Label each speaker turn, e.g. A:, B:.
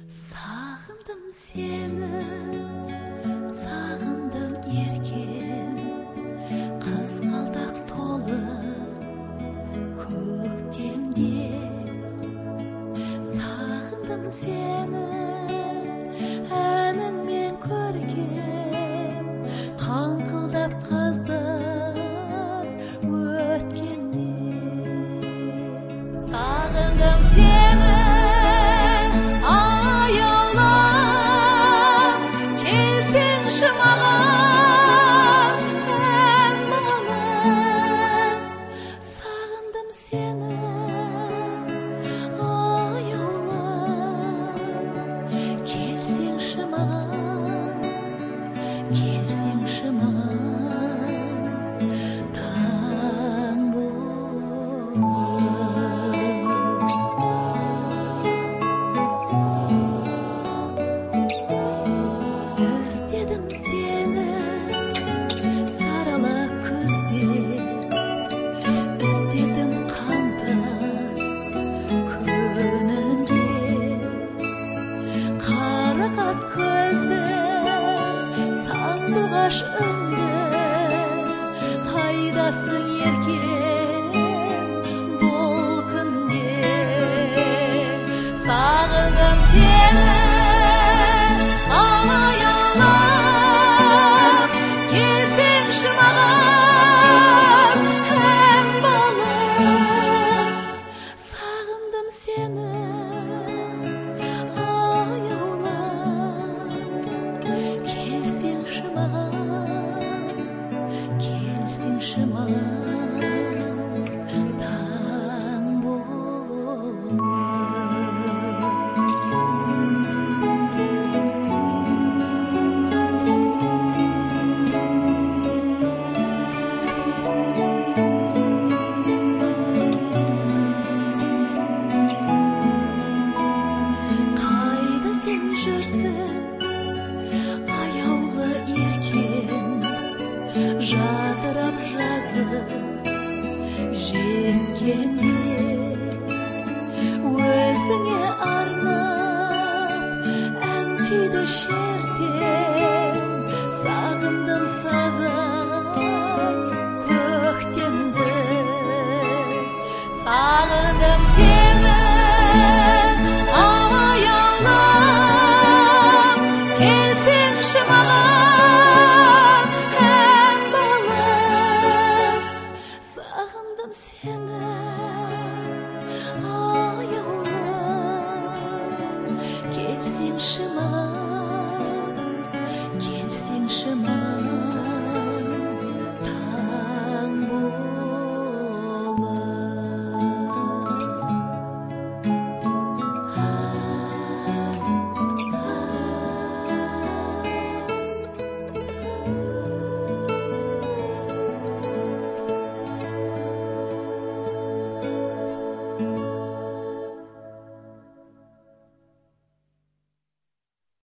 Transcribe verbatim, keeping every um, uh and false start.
A: Sağındım seni, sağındım erken, kızғалдақ толы көктемде. Sağındım seni, әніңмен көргем, қаңқылдап қаздар өткенде. Sağındım seni, Шымаған ән мұңлым, сағындым сені, аяулым. Келсеңші маған, келсеңші маған, таң болып. Іздедім сені сарала күзде, іздедім қаңтар күнінде. Қарақат көзді, сандуғаш үнді, қайдасың еркем бұл күнде. Сағындым сені, маған ән болып. Сағындым сені, аяулым. Келсеңші маған, келсеңші маған, таң болып. Аяулы еркен, жадырап жазып жеткенде. Өзіңе арнап ән күйді шертем, сағындым сазан көктемді. Сағындым сені, келсеңші маған ән болып. Сағындым сені, аяулым. Келсеңші маған.